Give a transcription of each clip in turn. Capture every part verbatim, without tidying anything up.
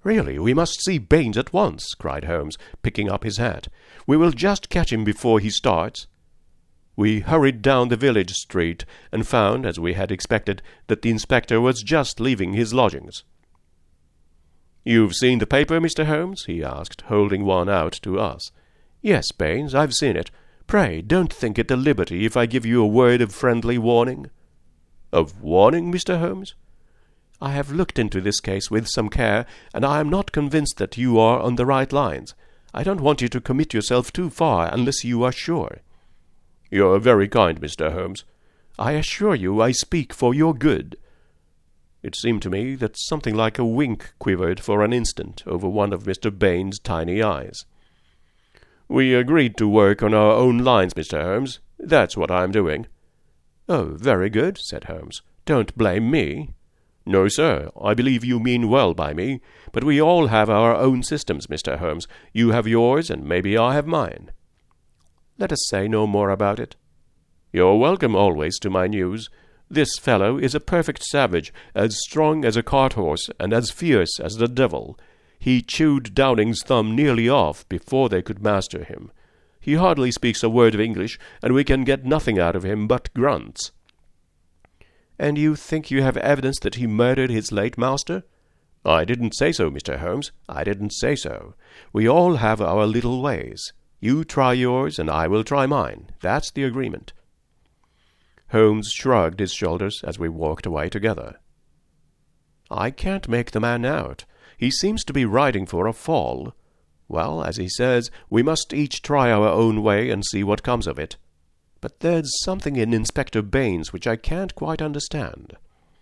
"Really, we must see Baines at once," cried Holmes, picking up his hat. "We will just catch him before he starts." We hurried down the village street, and found, as we had expected, that the inspector was just leaving his lodgings. "You've seen the paper, Mister Holmes?" he asked, holding one out to us. "Yes, Baines, I've seen it. Pray, don't think it a liberty if I give you a word of friendly warning." "Of warning, Mister Holmes?" "I have looked into this case with some care, and I am not convinced that you are on the right lines. I don't want you to commit yourself too far unless you are sure." "You're very kind, Mister Holmes." "I assure you I speak for your good." It seemed to me that something like a wink quivered for an instant over one of Mister Baines' tiny eyes. "We agreed to work on our own lines, Mister Holmes. That's what I'm doing." "Oh, very good," said Holmes. "Don't blame me." "No, sir. I believe you mean well by me. But we all have our own systems, Mister Holmes. You have yours, and maybe I have mine." "Let us say no more about it." "You're welcome always to my news. This fellow is a perfect savage, as strong as a cart-horse, and as fierce as the devil. He chewed Downing's thumb nearly off before they could master him. He hardly speaks a word of English, and we can get nothing out of him but grunts." "And you think you have evidence that he murdered his late master?" "I didn't say so, Mister Holmes. I didn't say so. We all have our little ways. You try yours, and I will try mine. That's the agreement." Holmes shrugged his shoulders as we walked away together. "I can't make the man out. He seems to be riding for a fall. Well, as he says, we must each try our own way and see what comes of it. But there's something in Inspector Baines which I can't quite understand."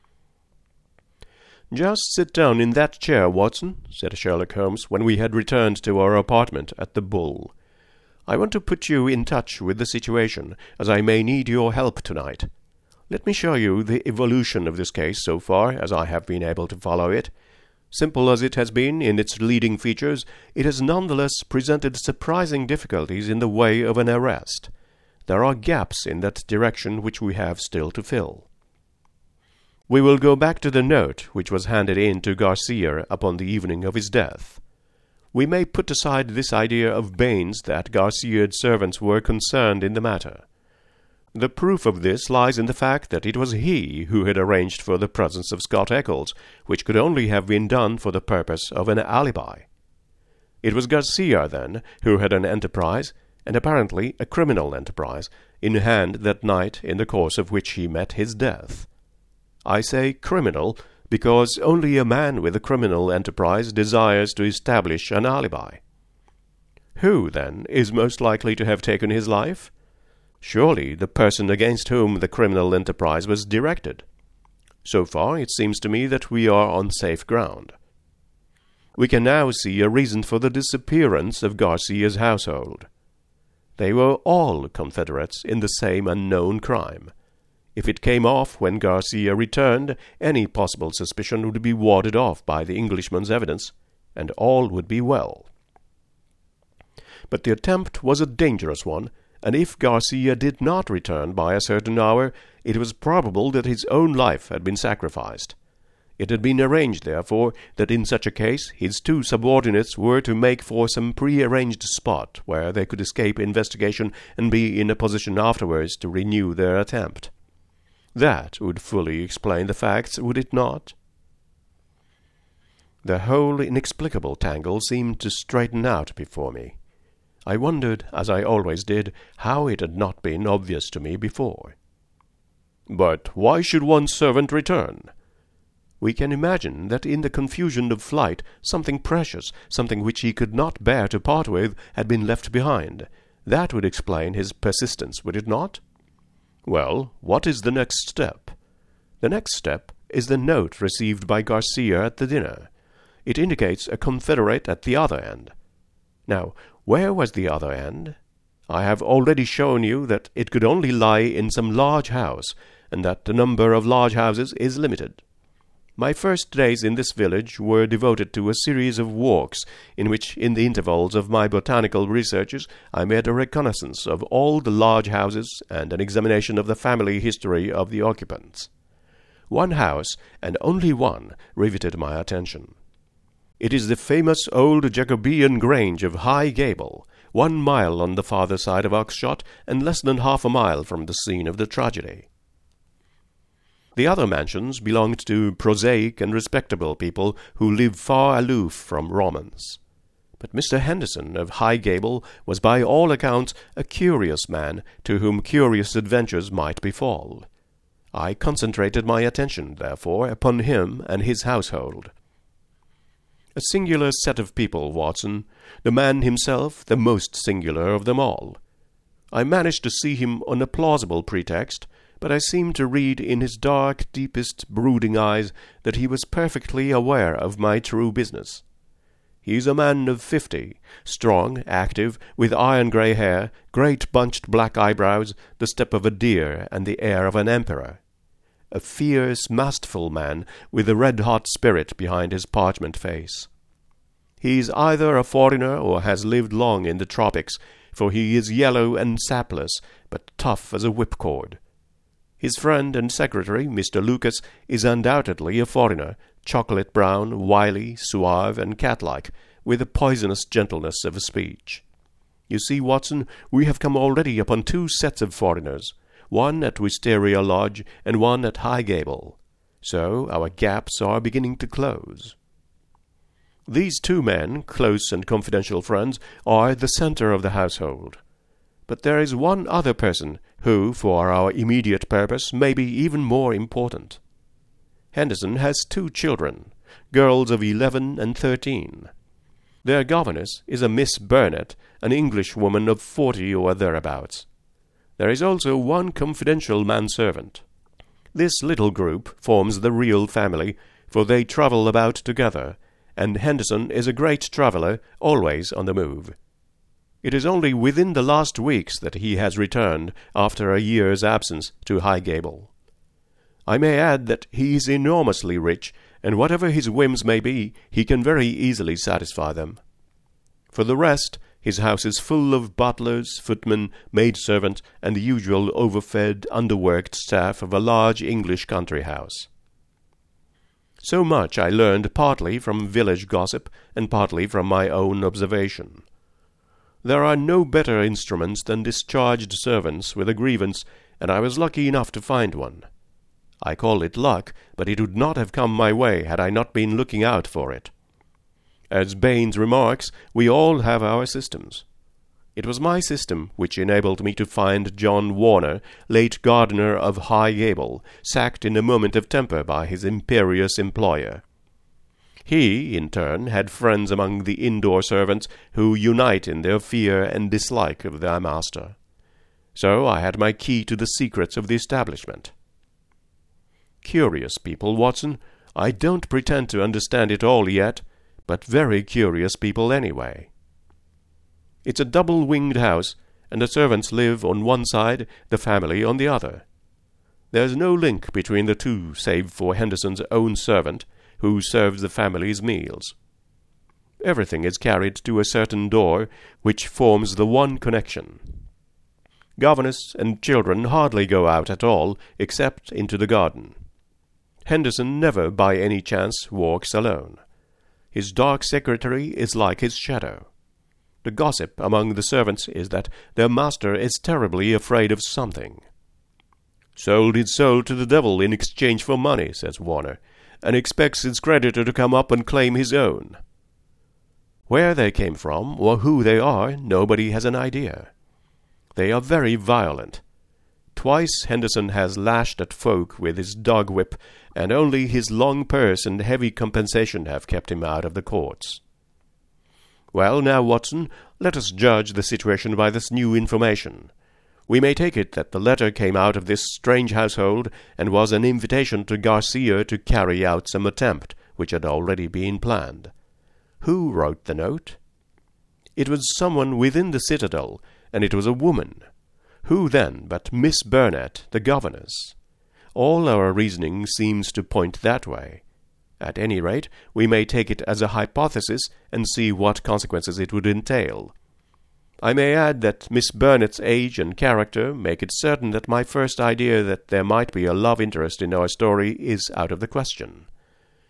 "Just sit down in that chair, Watson," said Sherlock Holmes when we had returned to our apartment at the Bull. "I want to put you in touch with the situation, as I may need your help tonight. Let me show you the evolution of this case so far as I have been able to follow it. Simple as it has been in its leading features, it has nonetheless presented surprising difficulties in the way of an arrest. There are gaps in that direction which we have still to fill. We will go back to the note which was handed in to Garcia upon the evening of his death. We may put aside this idea of Baines that Garcia's servants were concerned in the matter. The proof of this lies in the fact that it was he who had arranged for the presence of Scott Eccles, which could only have been done for the purpose of an alibi. It was Garcia, then, who had an enterprise, and apparently a criminal enterprise, in hand that night in the course of which he met his death. I say criminal, because only a man with a criminal enterprise desires to establish an alibi. Who, then, is most likely to have taken his life? Surely the person against whom the criminal enterprise was directed. So far, it seems to me that we are on safe ground. We can now see a reason for the disappearance of Garcia's household. They were all confederates in the same unknown crime. If it came off when Garcia returned, any possible suspicion would be warded off by the Englishman's evidence, and all would be well. But the attempt was a dangerous one, and if Garcia did not return by a certain hour, it was probable that his own life had been sacrificed. It had been arranged, therefore, that in such a case his two subordinates were to make for some pre-arranged spot where they could escape investigation and be in a position afterwards to renew their attempt. That would fully explain the facts, would it not? The whole inexplicable tangle seemed to straighten out before me. I wondered, as I always did, how it had not been obvious to me before. But why should one's servant return? We can imagine that in the confusion of flight something precious, something which he could not bear to part with, had been left behind. That would explain his persistence, would it not? Well, what is the next step? The next step is the note received by Garcia at the dinner. It indicates a confederate at the other end. Now, where was the other end? I have already shown you that it could only lie in some large house, and that the number of large houses is limited. My first days in this village were devoted to a series of walks, in which, in the intervals of my botanical researches, I made a reconnaissance of all the large houses and an examination of the family history of the occupants. One house, and only one, riveted my attention. It is the famous old Jacobean Grange of High Gable, one mile on the farther side of Oxshott, and less than half a mile from the scene of the tragedy. The other mansions belonged to prosaic and respectable people who live far aloof from romance. But Mister Henderson of High Gable was by all accounts a curious man to whom curious adventures might befall. I concentrated my attention, therefore, upon him and his household. A singular set of people, Watson, the man himself the most singular of them all. I managed to see him on a plausible pretext, but I seemed to read in his dark, deepest, brooding eyes that he was perfectly aware of my true business. He is a man of fifty, strong, active, with iron-grey hair, great bunched black eyebrows, the step of a deer, and the air of an emperor. A fierce, masterful man, with a red-hot spirit behind his parchment face. He is either a foreigner or has lived long in the tropics, for he is yellow and sapless, but tough as a whipcord. His friend and secretary, Mister Lucas, is undoubtedly a foreigner, chocolate-brown, wily, suave, and cat-like, with a poisonous gentleness of speech. You see, Watson, we have come already upon two sets of foreigners, one at Wisteria Lodge and one at High Gable. So our gaps are beginning to close. These two men, close and confidential friends, are the centre of the household. But there is one other person who, for our immediate purpose, may be even more important. Henderson has two children, girls of eleven and thirteen. Their governess is a Miss Burnett, an Englishwoman of forty or thereabouts. There is also one confidential manservant. This little group forms the real family, for they travel about together, and Henderson is a great traveller, always on the move. It is only within the last weeks that he has returned, after a year's absence, to High Gable. I may add that he is enormously rich, and whatever his whims may be, he can very easily satisfy them. For the rest, his house is full of butlers, footmen, maidservants, and the usual overfed, underworked staff of a large English country house. So much I learned partly from village gossip and partly from my own observation. There are no better instruments than discharged servants with a grievance, and I was lucky enough to find one. I call it luck, but it would not have come my way had I not been looking out for it. As Baines remarks, we all have our systems. It was my system which enabled me to find John Warner, late gardener of High Gable, sacked in a moment of temper by his imperious employer. He, in turn, had friends among the indoor servants who unite in their fear and dislike of their master. So I had my key to the secrets of the establishment. Curious people, Watson. I don't pretend to understand it all yet, but very curious people anyway. It's a double-winged house, and the servants live on one side, the family on the other. There's no link between the two save for Henderson's own servant, who serves the family's meals. Everything is carried to a certain door, which forms the one connection. Governess and children hardly go out at all, except into the garden. Henderson never by any chance walks alone. His dark secretary is like his shadow. The gossip among the servants is that their master is terribly afraid of something. "Sold his soul to the devil in exchange for money," says Warner, "and expects his creditor to come up and claim his own." Where they came from, or who they are, nobody has an idea. They are very violent. Twice Henderson has lashed at folk with his dog-whip, and only his long purse and heavy compensation have kept him out of the courts. Well, now, Watson, let us judge the situation by this new information. We may take it that the letter came out of this strange household, and was an invitation to Garcia to carry out some attempt which had already been planned. Who wrote the note? It was someone within the citadel, and it was a woman. Who, then, but Miss Burnett, the governess? All our reasoning seems to point that way. At any rate, we may take it as a hypothesis and see what consequences it would entail. I may add that Miss Burnett's age and character make it certain that my first idea that there might be a love interest in our story is out of the question.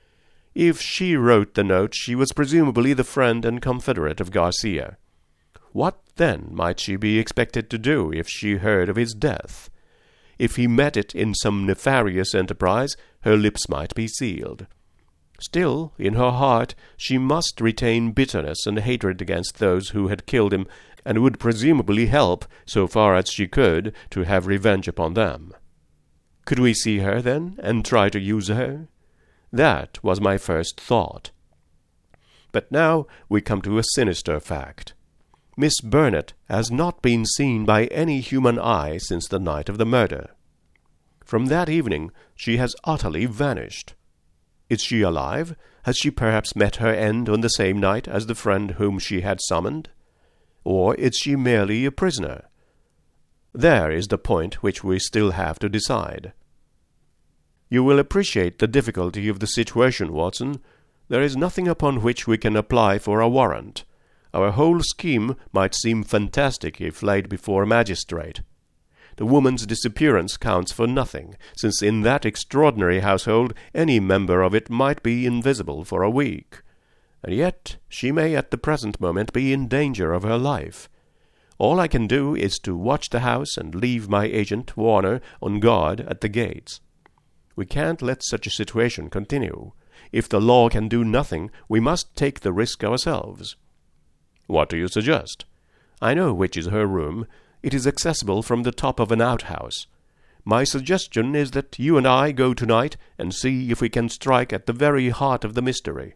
If she wrote the note, she was presumably the friend and confederate of Garcia. What, then, might she be expected to do if she heard of his death? If he met it in some nefarious enterprise, her lips might be sealed. Still, in her heart, she must retain bitterness and hatred against those who had killed him, and would presumably help, so far as she could, to have revenge upon them. Could we see her, then, and try to use her? That was my first thought. But now we come to a sinister fact. Miss Bennet has not been seen by any human eye since the night of the murder. From that evening she has utterly vanished. Is she alive? Has she perhaps met her end on the same night as the friend whom she had summoned? Or is she merely a prisoner? There is the point which we still have to decide. You will appreciate the difficulty of the situation, Watson. There is nothing upon which we can apply for a warrant. Our whole scheme might seem fantastic if laid before a magistrate. The woman's disappearance counts for nothing, since in that extraordinary household any member of it might be invisible for a week. And yet she may at the present moment be in danger of her life. All I can do is to watch the house and leave my agent, Warner, on guard at the gates. We can't let such a situation continue. If the law can do nothing, we must take the risk ourselves. What do you suggest? I know which is her room. It is accessible from the top of an outhouse. My suggestion is that you and I go tonight and see if we can strike at the very heart of the mystery.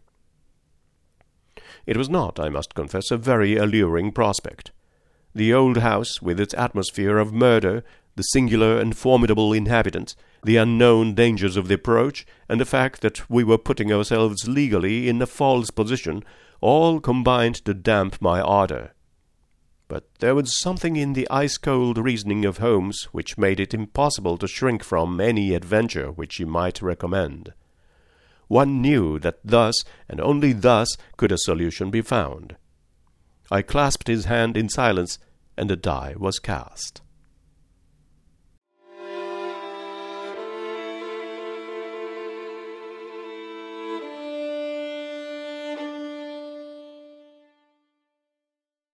It was not, I must confess, a very alluring prospect. The old house, with its atmosphere of murder, the singular and formidable inhabitants, the unknown dangers of the approach, and the fact that we were putting ourselves legally in a false position, all combined to damp my ardor. But there was something in the ice-cold reasoning of Holmes which made it impossible to shrink from any adventure which he might recommend. One knew that thus, and only thus, could a solution be found. I clasped his hand in silence, and the die was cast.